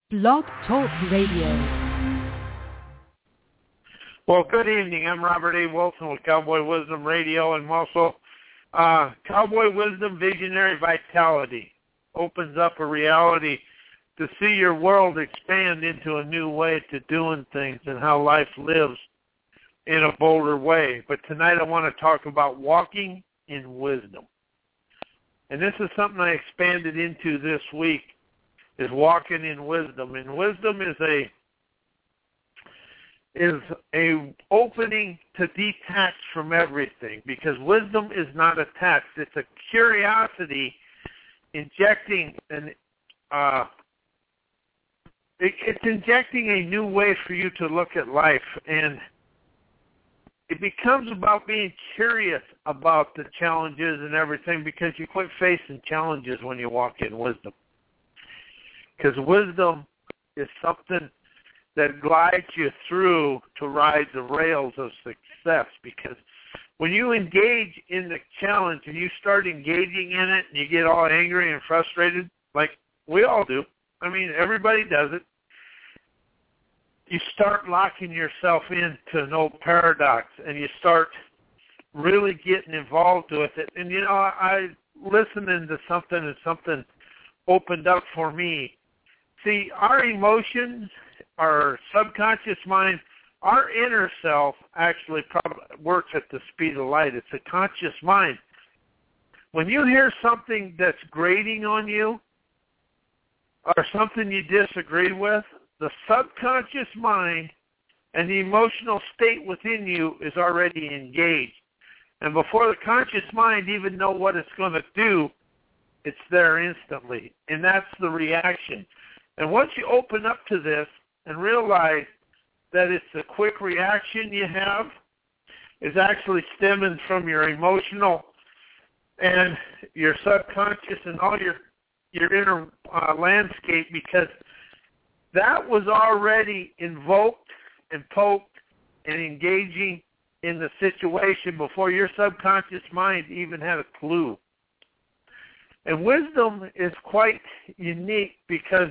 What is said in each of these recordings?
Blog Talk Radio. Well, good evening. I'm Robert A. Wilson with Cowboy Wisdom Radio, and also Cowboy Wisdom Visionary Vitality opens up a reality to see your world expand into a new way to doing things and how life lives in a bolder way. But tonight I want to talk about walking in wisdom. And this is something I expanded into this week, is walking in wisdom. And wisdom is a opening to detach from everything, because wisdom is not attached. It's a curiosity injecting it's injecting a new way for you to look at life, and it becomes about being curious about the challenges and everything, because you quit facing challenges when you walk in wisdom. Because wisdom is something that glides you through to ride the rails of success. Because when you engage in the challenge and you start engaging in it and you get all angry and frustrated, like we all do, I mean, everybody does it, you start locking yourself into an old paradox and you start really getting involved with it. And, you know, I listening to something and something opened up for me. See, our emotions, our subconscious mind, our inner self actually probably works at the speed of light. It's a conscious mind. When you hear something that's grating on you or something you disagree with, the subconscious mind and the emotional state within you is already engaged. And before the conscious mind even know what it's going to do, it's there instantly. And that's the reaction. And once you open up to this and realize that it's a quick reaction you have, is actually stemming from your emotional and your subconscious and all your inner landscape, because that was already invoked and poked and engaging in the situation before your subconscious mind even had a clue. And wisdom is quite unique because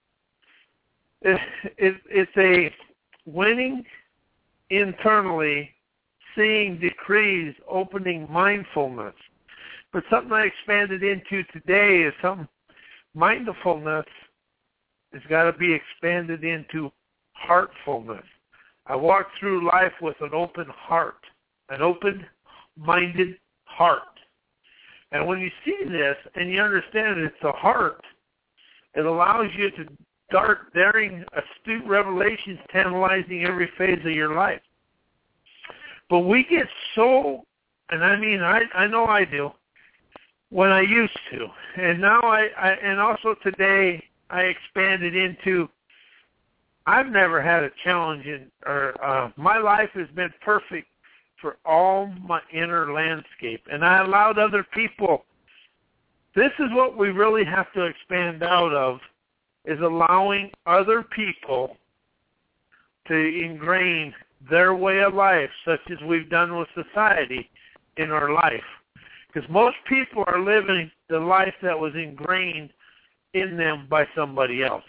it's a winning internally, seeing decrees, opening mindfulness. But something I expanded into today is something, mindfulness has got to be expanded into heartfulness. I walk through life with an open heart, an open-minded heart. And when you see this and you understand it's the heart, it allows you to start daring astute revelations, tantalizing every phase of your life. But we get so, and I mean, I know I do, when I used to. And now and also today, I expanded into, I've never had a challenge my life has been perfect for all my inner landscape. And I allowed other people, this is what we really have to expand out of, is allowing other people to ingrain their way of life, such as we've done with society in our life. Because most people are living the life that was ingrained in them by somebody else.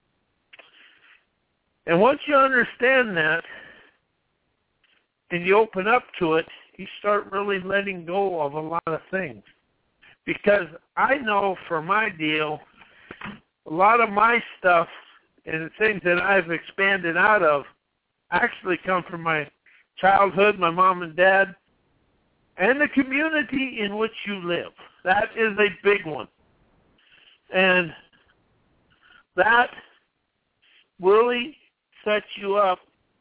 And once you understand that and you open up to it, you start really letting go of a lot of things. Because I know for my deal, a lot of my stuff and the things that I've expanded out of actually come from my childhood, my mom and dad, and the community in which you live. That is a big one. And that really sets you up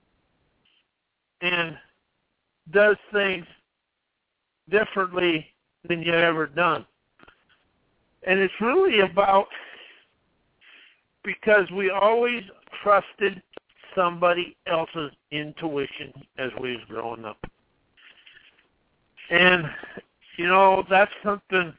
and does things differently than you've ever done. And it's really about, because we always trusted somebody else's intuition as we was growing up. And, you know, that's something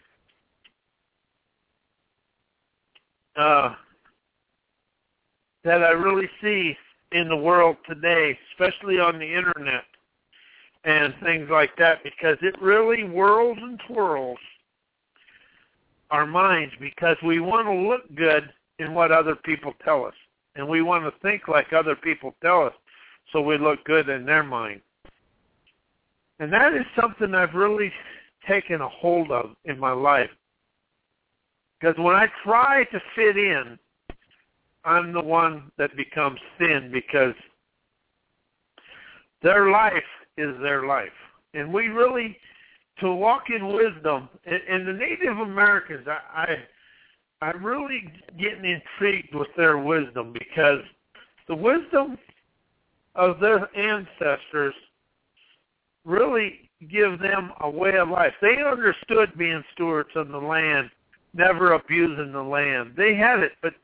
that I really see in the world today, especially on the internet and things like that, because it really whirls and twirls our minds, because we want to look good in what other people tell us. and we want to think like other people tell us so we look good in their mind. And that is something I've really taken a hold of in my life. Because when I try to fit in, I'm the one that becomes thin, because their life is their life. And we really, to walk in wisdom, and the Native Americans, I'm really getting intrigued with their wisdom, because the wisdom of their ancestors really give them a way of life. They understood being stewards of the land, never abusing the land. They had it, but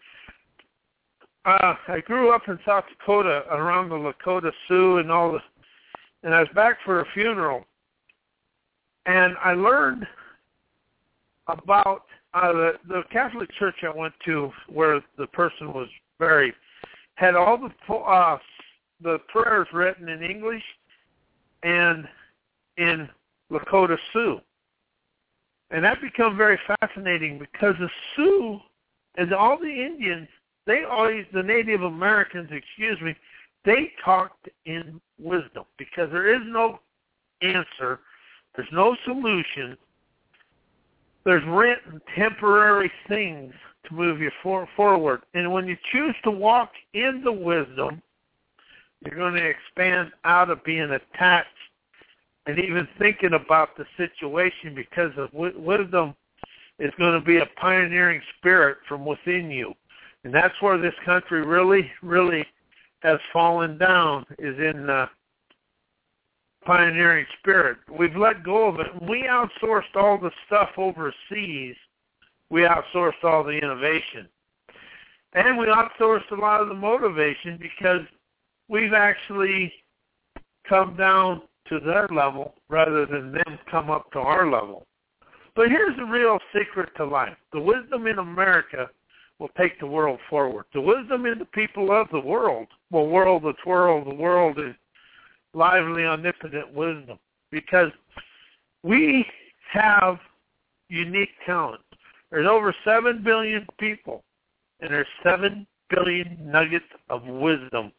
I grew up in South Dakota around the Lakota Sioux and all this, and I was back for a funeral, and I learned about the Catholic church I went to, where the person was buried, had all the prayers written in English and in Lakota Sioux. And that became very fascinating, because the Sioux and all the Indians, the Native Americans, they talked in wisdom, because there is no answer, there's no solution, there's written temporary things to move you forward. And when you choose to walk in the wisdom, you're going to expand out of being attached and even thinking about the situation, because of wisdom is going to be a pioneering spirit from within you. And that's where this country really, really has fallen down, is in the pioneering spirit. We've let go of it. We outsourced all the stuff overseas. We outsourced all the innovation. And we outsourced a lot of the motivation, because we've actually come down to their level rather than them come up to our level. But here's the real secret to life. The wisdom in America will take the world forward. The wisdom in the people of the world will whirl the twirl. The world is lively, omnipotent wisdom, because we have unique talent. There's over 7 billion people, and there's 7 billion nuggets of wisdom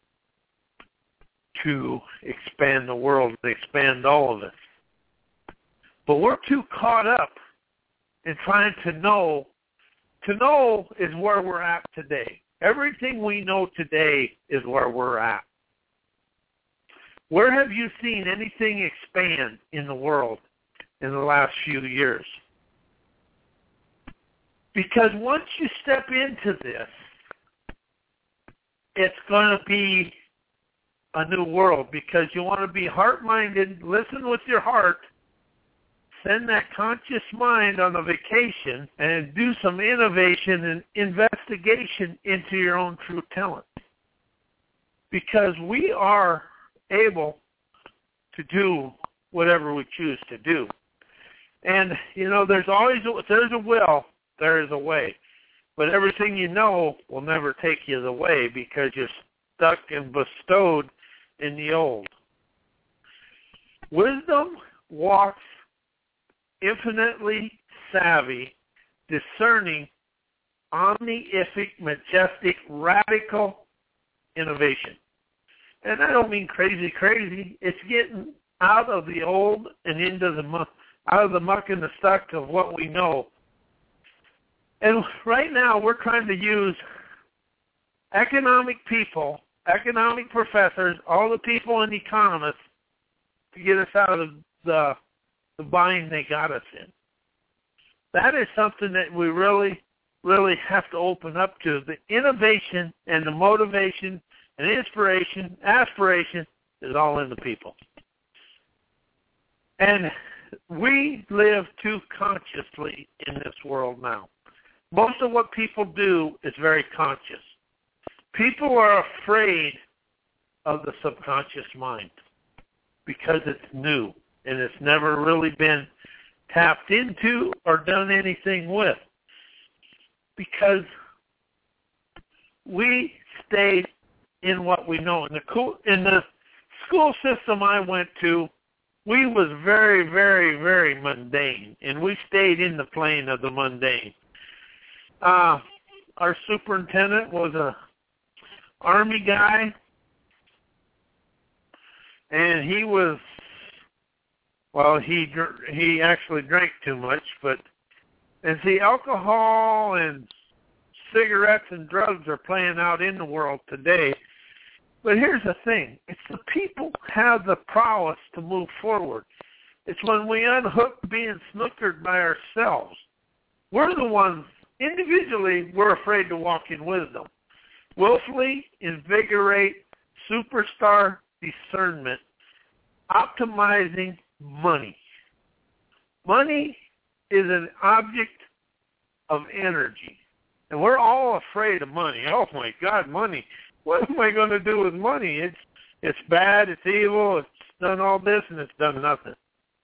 to expand the world, to expand all of it. But we're too caught up in trying to know. To know is where we're at today. Everything we know today is where we're at. Where have you seen anything expand in the world in the last few years? Because once you step into this, it's going to be a new world, because you want to be heart-minded, listen with your heart, send that conscious mind on a vacation, and do some innovation and investigation into your own true talent. Because we are able to do whatever we choose to do. And, there's a will, there is a way. But everything you know will never take you the way, because you're stuck and bestowed in the old. Wisdom walks infinitely savvy, discerning, omniific, majestic, radical innovation. And I don't mean crazy. It's getting out of the old and into the muck, out of the muck and the stuck of what we know. And right now we're trying to use economic people, economic professors, all the people and economists to get us out of the bind they got us in. That is something that we really, really have to open up to. The innovation and the motivation and inspiration, aspiration is all in the people. And we live too consciously in this world now. Most of what people do is very conscious. People are afraid of the subconscious mind because it's new and it's never really been tapped into or done anything with. Because we stayed in what we know. In the school system I went to, we was very, very, very mundane, and we stayed in the plane of the mundane. Our superintendent was Army guy, and he was, well, he actually drank too much, and see, alcohol and cigarettes and drugs are playing out in the world today. But here's the thing. It's the people who have the prowess to move forward. It's when we unhook being snookered by ourselves. We're the ones, individually, we're afraid to walk in wisdom. Willfully invigorate superstar discernment, optimizing money. Money is an object of energy. And we're all afraid of money. Oh, my God, money. What am I going to do with money? It's bad, it's evil, it's done all this, and it's done nothing.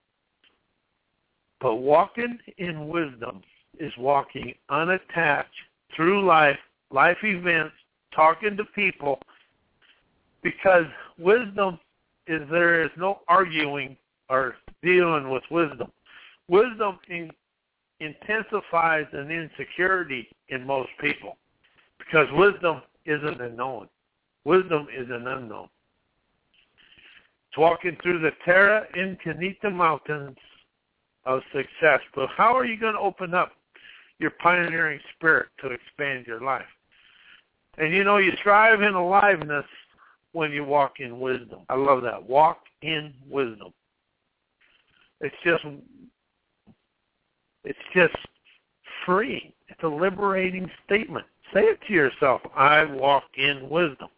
But walking in wisdom is walking unattached through life events, talking to people, because wisdom is there is no arguing or dealing with wisdom. Wisdom intensifies an insecurity in most people because wisdom isn't a known. Wisdom is an unknown. It's walking through the terra incognita mountains of success. But how are you going to open up your pioneering spirit to expand your life? And you know, you thrive in aliveness when you walk in wisdom. I love that. Walk in wisdom. It's just freeing. It's a liberating statement. Say it to yourself. I walk in wisdom.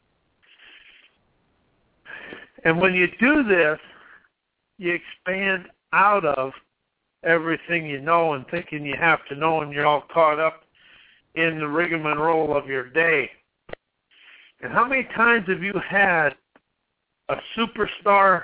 And when you do this, you expand out of everything you know and thinking you have to know, and you're all caught up in the rigmarole of your day. And how many times have you had a superstar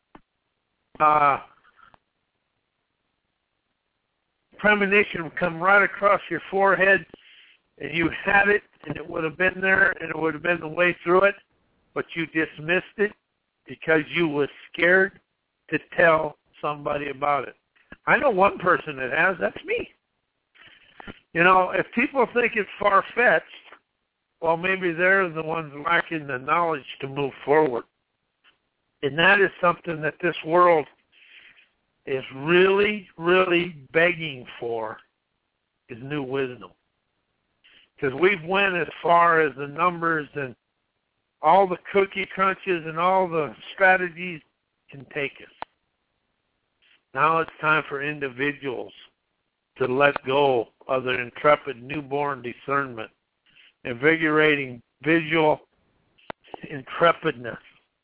premonition come right across your forehead, and you had it, and it would have been there, and it would have been the way through it, but you dismissed it because you were scared to tell somebody about it? I know one person that has. That's me. You know, if people think it's far-fetched, well, maybe they're the ones lacking the knowledge to move forward. And that is something that this world is really, really begging for, is new wisdom. Because we've went as far as the numbers and all the cookie crunches and all the strategies can take us. Now it's time for individuals to let go of their intrepid newborn discernment, invigorating visual intrepidness,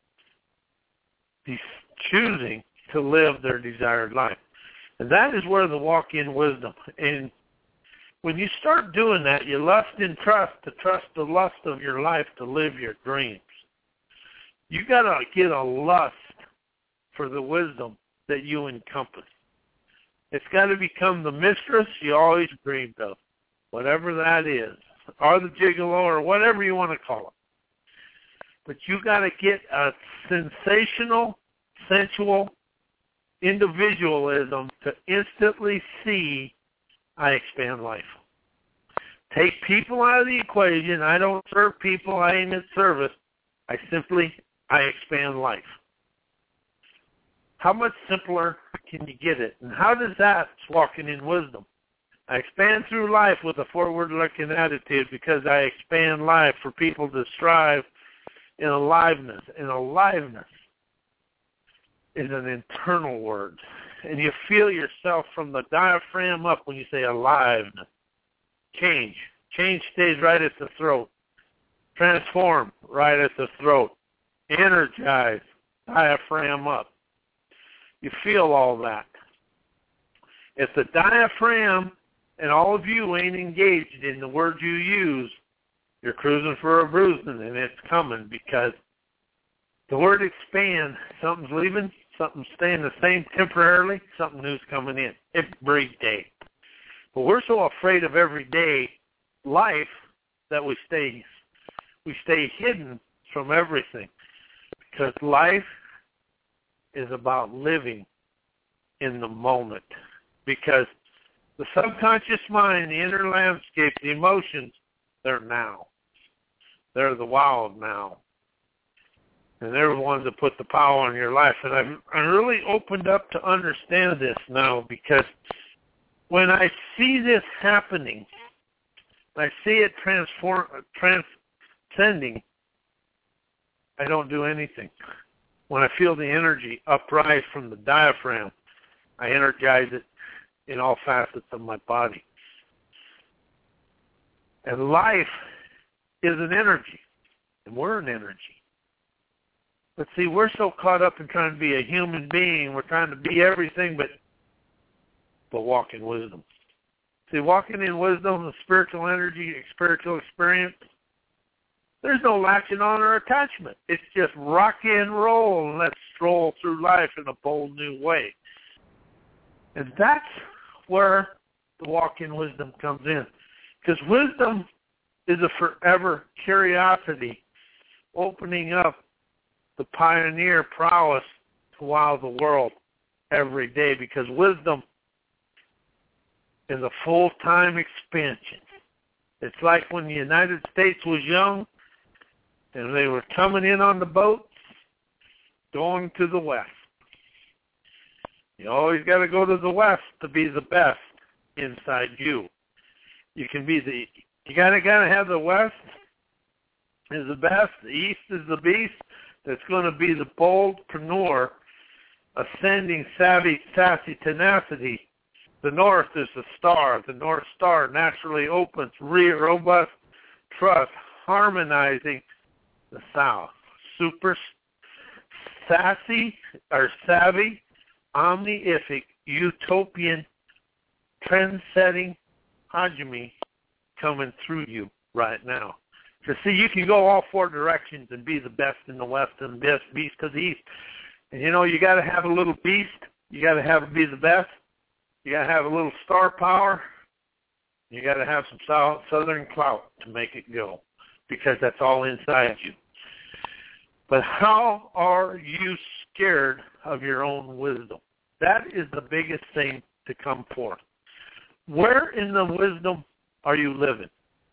choosing to live their desired life. And that is where the walk in wisdom. And when you start doing that, you lust and trust to trust the lust of your life to live your dreams. You got to get a lust for the wisdom that you encompass. It's got to become the mistress you always dreamed of, whatever that is, or the gigolo, or whatever you want to call it. But you got to get a sensational, sensual individualism to instantly see I expand life. Take people out of the equation. I don't serve people. I ain't in service. I expand life. How much simpler can you get it? And how does that walking in wisdom? I expand through life with a forward-looking attitude because I expand life for people to strive in aliveness. And aliveness is an internal word. And you feel yourself from the diaphragm up when you say aliveness. Change. Change stays right at the throat. Transform, right at the throat. Energize, diaphragm up. You feel all that. If the diaphragm and all of you ain't engaged in the words you use, you're cruising for a bruising, and it's coming, because the word expand, something's leaving, something's staying the same temporarily, something new's coming in every day. But we're so afraid of everyday life that we stay hidden from everything, because life is about living in the moment. Because the subconscious mind, the inner landscape, the emotions, they're now. They're the wild now. And they're the ones that put the power in your life. And I'm really opened up to understand this now, because when I see this happening, I see it transcending, I don't do anything. When I feel the energy uprise from the diaphragm, I energize it in all facets of my body. And life is an energy, and we're an energy. But see, we're so caught up in trying to be a human being, we're trying to be everything but walk in wisdom. See, walking in wisdom, the spiritual energy, spiritual experience, there's no latching on or attachment. It's just rock and roll, and let's stroll through life in a bold new way. And that's where the walk in wisdom comes in. Because wisdom is a forever curiosity, opening up the pioneer prowess to wow the world every day, because wisdom is a full-time expansion. It's like when the United States was young and they were coming in on the boats, going to the west. You always got to go to the west to be the best inside you. You got to have the west is the best, the east is the beast, that's going to be the boldpreneur, ascending, savvy, sassy tenacity. The north is the star. The North Star naturally opens, robust trust, harmonizing the south. Super sassy or savvy, omniific, utopian, trend-setting hegemony coming through you right now. So see, you can go all four directions and be the best in the west and the best beast to the east. And you know, you got to have a little beast. You got to be the best. You got to have a little star power. You got to have some southern clout to make it go, because that's all inside you. But how are you scared of your own wisdom? That is the biggest thing to come forth. Where in the wisdom are you living?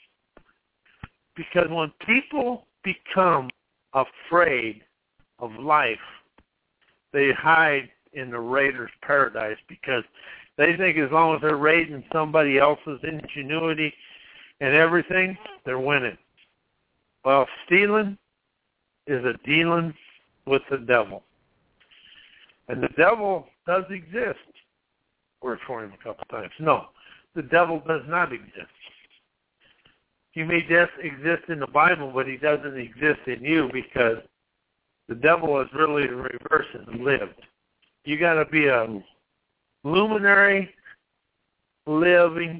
Because when people become afraid of life, they hide in the raider's paradise, because they think as long as they're raiding somebody else's ingenuity and everything, they're winning. Well, stealing is a dealing with the devil. And the devil does exist. Worked for him a couple times. No, the devil does not exist. He may just exist in the Bible, but he doesn't exist in you, because the devil is really the reverse and lived. You got to be a luminary, living,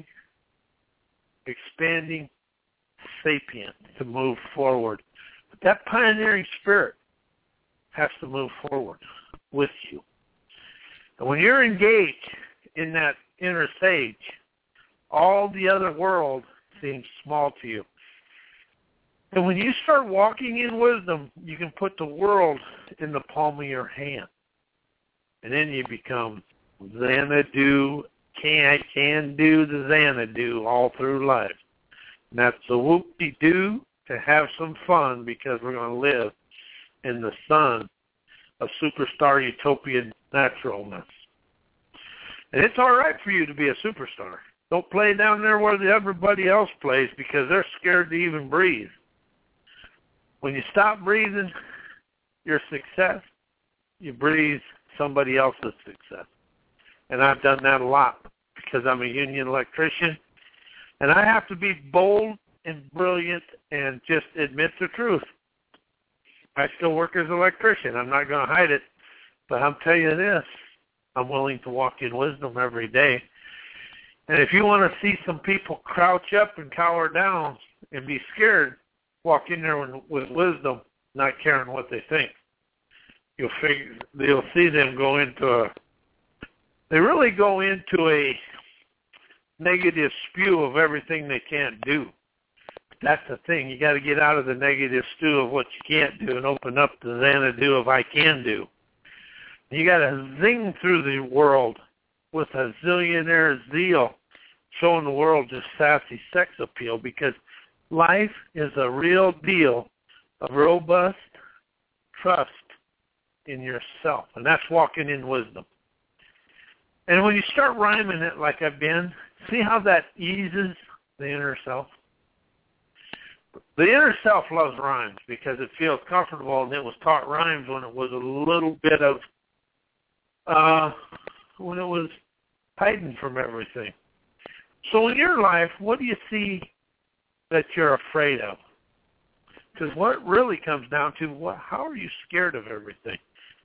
expanding sapient to move forward. But that pioneering spirit has to move forward with you. And when you're engaged in that inner sage, all the other world seems small to you. And when you start walking in wisdom, you can put the world in the palm of your hand. And then you become Xanadu, can do the Xanadu all through life. And that's the whoop-de-doo to have some fun, because we're going to live in the sun of superstar utopian naturalness. And it's all right for you to be a superstar. Don't play down there where everybody else plays, because they're scared to even breathe. When you stop breathing your success, you breathe somebody else's success. And I've done that a lot, because I'm a union electrician. And I have to be bold and brilliant and just admit the truth. I still work as an electrician. I'm not going to hide it. But I'm telling you this, I'm willing to walk in wisdom every day. And if you want to see some people crouch up and cower down and be scared, walk in there with wisdom, not caring what they think. You'll see them they really go into a negative spew of everything they can't do. That's the thing. You got to get out of the negative stew of what you can't do and open up the Xanadu of I can do. You got to zing through the world with a zillionaire zeal, showing the world just sassy sex appeal, because Life is a real deal of robust trust in yourself, and that's walking in wisdom. And when you start rhyming it like I've been, see how that eases the inner self? The inner self loves rhymes because it feels comfortable, and it was taught rhymes when it was a little bit of, when it was hiding from everything. So in your life, what do you see that you're afraid of? Because what it really comes down to, how are you scared of everything?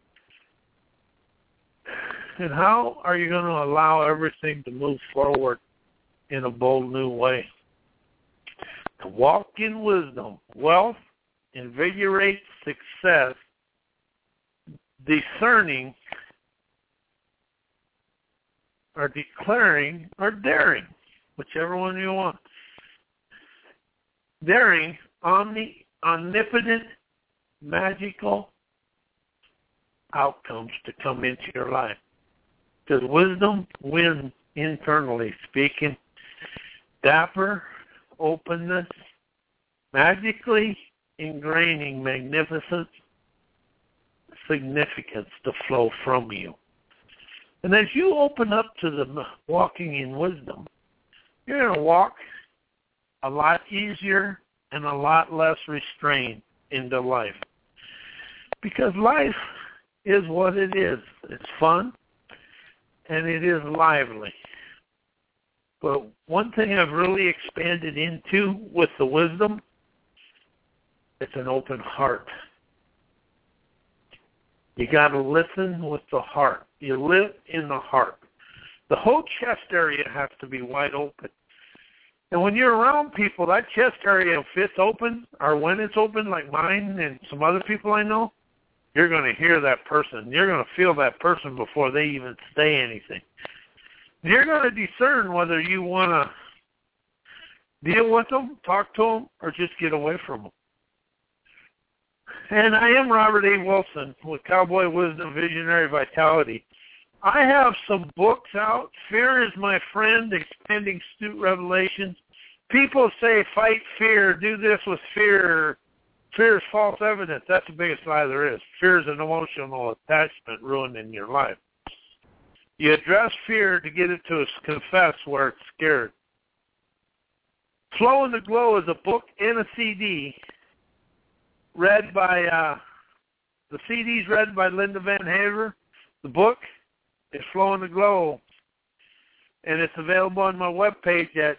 And how are you going to allow everything to move forward in a bold new way? To walk in wisdom, wealth, invigorates success, discerning, or declaring, or daring, whichever one you want. Daring, omnipotent, magical outcomes to come into your life. Because wisdom wins internally speaking. Dapper, openness, magically ingraining magnificent significance to flow from you. And as you open up to the walking in wisdom, you're going to walk a lot easier and a lot less restrained into life. Because life is what it is. It's fun and it is lively. But one thing I've really expanded into with the wisdom, it's an open heart. You got to listen with the heart. You live in the heart. The whole chest area has to be wide open. And when you're around people, that chest area, if it's open, or when it's open, like mine and some other people I know, you're going to hear that person. You're going to feel that person before they even say anything. You're going to discern whether you want to deal with them, talk to them, or just get away from them. And I am Robert A. Wilson with Cowboy Wisdom Visionary Vitality. I have some books out. Fear is My Friend, Expanding Astute Revelations. People say fight fear, do this with fear. Fear is false evidence. That's the biggest lie there is. Fear is an emotional attachment ruining your life. You address fear to get it to confess where it's scared. Flow in the Glow is a book and a CD read by, the CD's read by Linda Van Haver. The book is Flow in the Glow, and it's available on my webpage at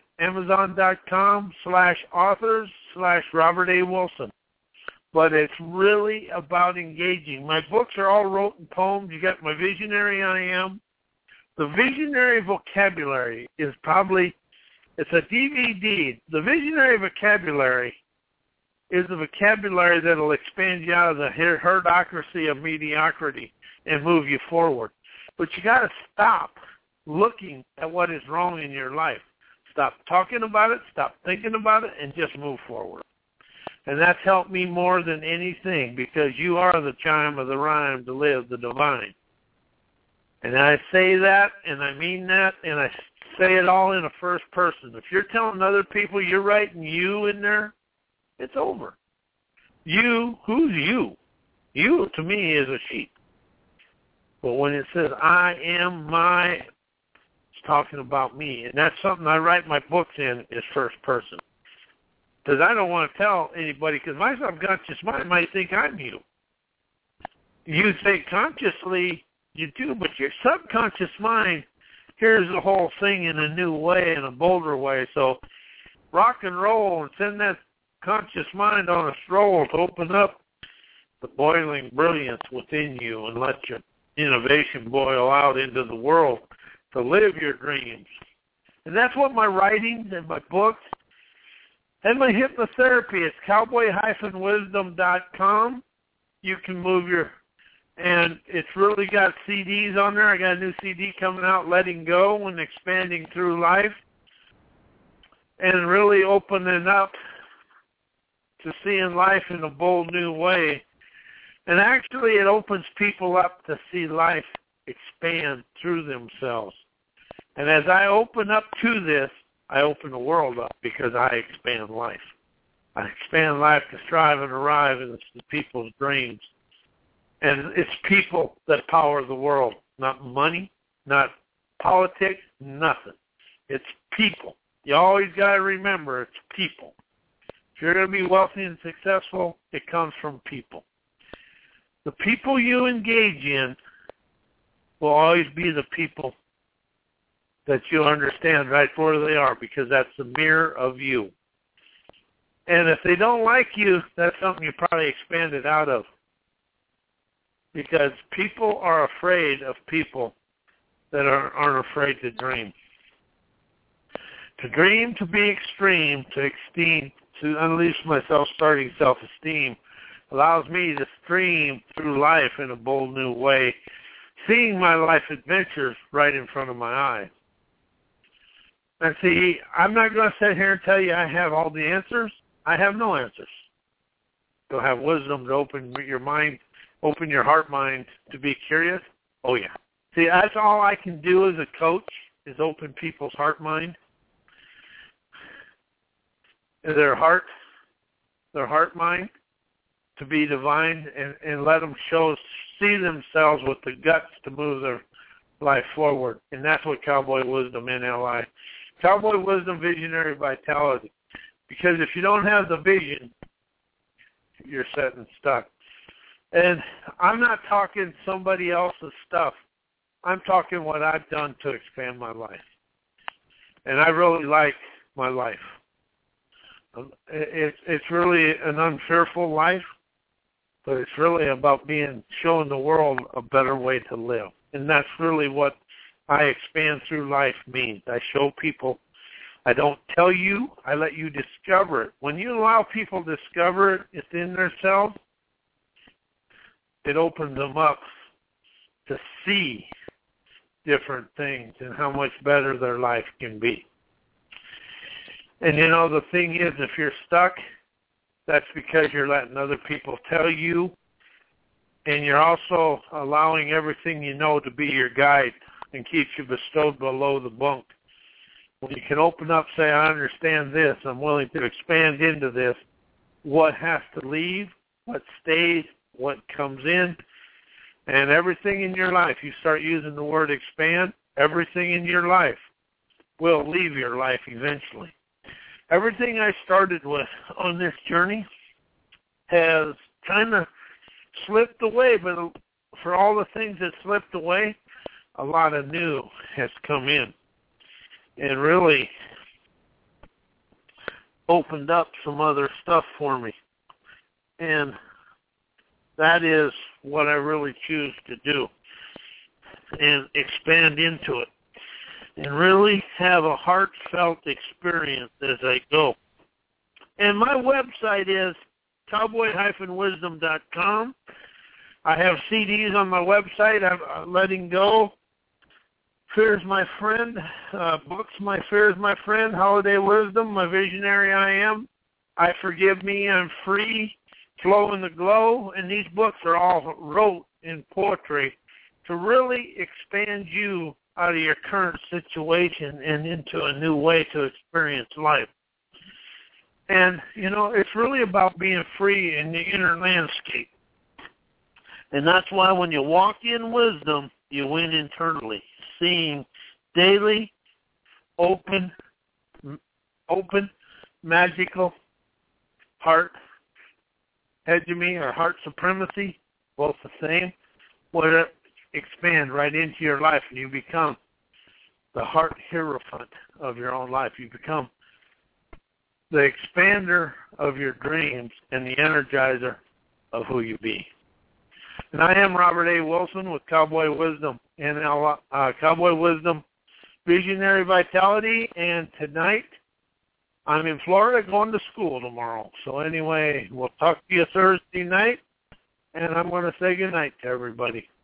amazon.com/authors/Robert A. Wilson. But it's really about engaging. My books are all wrote in poems. You got my Visionary I Am. The Visionary Vocabulary is probably, it's a DVD. The Visionary Vocabulary is the vocabulary that will expand you out of the herdocracy of mediocrity and move you forward. But you got to stop looking at what is wrong in your life. Stop talking about it, stop thinking about it, and just move forward. And that's helped me more than anything, because you are the chime of the rhyme to live the divine. And I say that, and I mean that, and I say it all in a first person. If you're telling other people you're writing you in there, it's over. You, who's you? You, to me, is a sheep. But when it says, I am my, it's talking about me. And that's something I write my books in, is first person. Because I don't want to tell anybody, because my subconscious mind might think I'm you. You think consciously you do, but your subconscious mind hears the whole thing in a new way, in a bolder way. So rock and roll and send that conscious mind on a stroll to open up the boiling brilliance within you and let your innovation boil out into the world to live your dreams. And that's what my writings and my books and my hypnotherapy is. Cowboy-wisdom.com. You can move your, and it's really got CDs on there. I got a new CD coming out, Letting Go and Expanding Through Life, and really opening up to seeing life in a bold new way. And actually it opens people up to see life expand through themselves. And as I open up to this, I open the world up because I expand life. I expand life to strive and arrive, and it's the people's dreams. And it's people that power the world, not money, not politics, nothing. It's people. You always got to remember it's people. If you're going to be wealthy and successful, it comes from people. The people you engage in will always be the people that you understand right where they are, because that's the mirror of you. And if they don't like you, that's something you probably expanded out of. Because people are afraid of people that aren't afraid to dream. To dream, to be extreme, to unleash my self-starting self-esteem allows me to stream through life in a bold new way, seeing my life adventures right in front of my eyes. And see, I'm not going to sit here and tell you I have all the answers. I have no answers. You'll have wisdom to open your mind, open your heart mind to be curious. Oh, yeah. See, that's all I can do as a coach is open people's heart mind. Their heart mind to be divine, and let them see themselves with the guts to move their life forward. And that's what Cowboy Wisdom NLI. Cowboy Wisdom Visionary Vitality. Because if you don't have the vision, you're set and stuck. And I'm not talking somebody else's stuff. I'm talking what I've done to expand my life. And I really like my life. It's really an unfearful life, but it's really about showing the world a better way to live. And that's really what I expand through life means. I show people. I don't tell you. I let you discover it. When you allow people to discover it within themselves, it opens them up to see different things and how much better their life can be. And, the thing is, if you're stuck, that's because you're letting other people tell you, and you're also allowing everything you know to be your guide and keeps you bestowed below the bunk. When you can open up, say, I understand this, I'm willing to expand into this, what has to leave, what stays, what comes in, and everything in your life, you start using the word expand, everything in your life will leave your life eventually. Everything I started with on this journey has kind of slipped away, but for all the things that slipped away, a lot of new has come in and really opened up some other stuff for me. And that is what I really choose to do, and expand into it, and really have a heartfelt experience as I go. And my website is cowboy-wisdom.com. I have CDs on my website. I'm letting go. Fear is my friend. Books, My Fear is My Friend. Holiday Wisdom, My Visionary I Am. I Forgive Me, I'm Free. Flow in the Glow. And these books are all wrote in poetry to really expand you out of your current situation and into a new way to experience life. And, it's really about being free in the inner landscape. And that's why when you walk in wisdom, you win internally, seeing daily, open, magical heart hegemony or heart supremacy, both the same, would expand right into your life, and you become the heart hierophant of your own life. You become the expander of your dreams and the energizer of who you be. And I am Robert A. Wilson with Cowboy Wisdom and Cowboy Wisdom Visionary Vitality. And tonight, I'm in Florida going to school tomorrow. So anyway, we'll talk to you Thursday night, and I'm going to say goodnight to everybody.